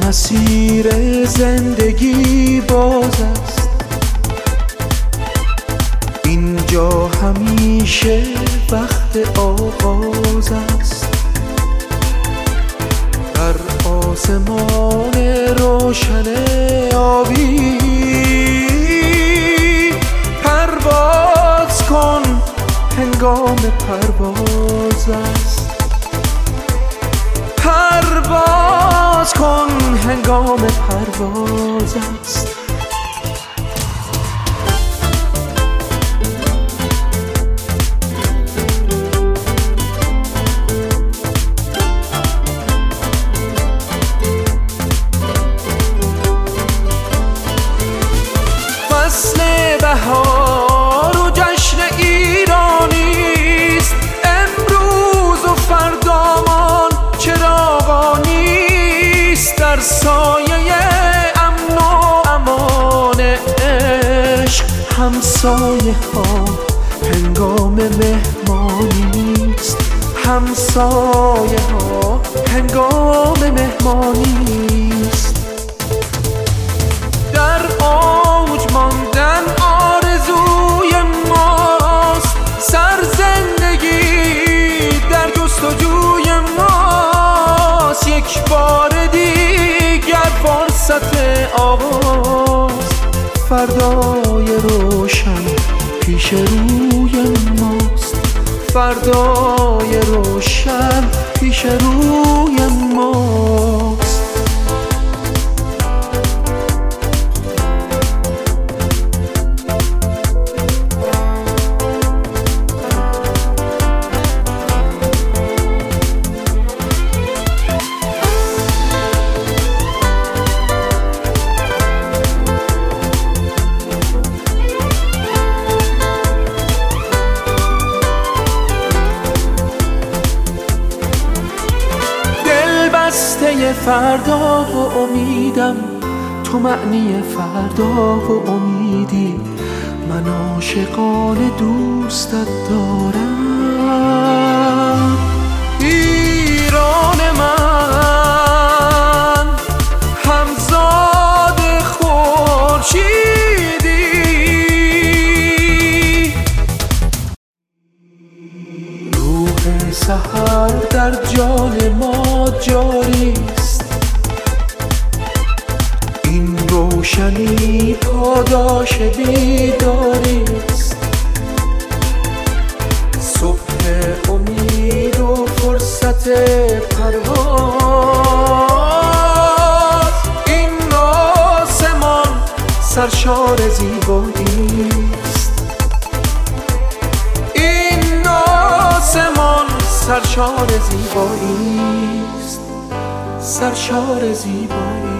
مسیر زندگی باز است، اینجا همیشه وقت آغاز است. در آسمان روشن آبی پرواز کن، هنگام پرواز است. پرواز کن، هنگام پرواز است. فصل بهار و جشن ایرانیست، امروز و فردامان چراغانیست. در سایه امن و امان عشق همسایه ها هنگام مهمانیست. همسایه ها هنگام مهمانیست. در اوج ماندن آرزوی ماست، سرزندگی در جستجوی ماست. یک بار دیگر فرصت آغاز، فردای روشن پیش روی ماست. فردای روشن پیش روی ماست. بسته فردا و امیدم، تو معنی فردا و امیدی. من عاشقانه دوستت دارم. ایران من همزاد خورشیدی، روح سحر در جان ما جاری است. این روشنی پاداش بیداری است. صبح امید و فرصت پرواز. این آسمان سرشار زیبایی است. این آسمان سرشار زیبایی است. سرشار زیبایی.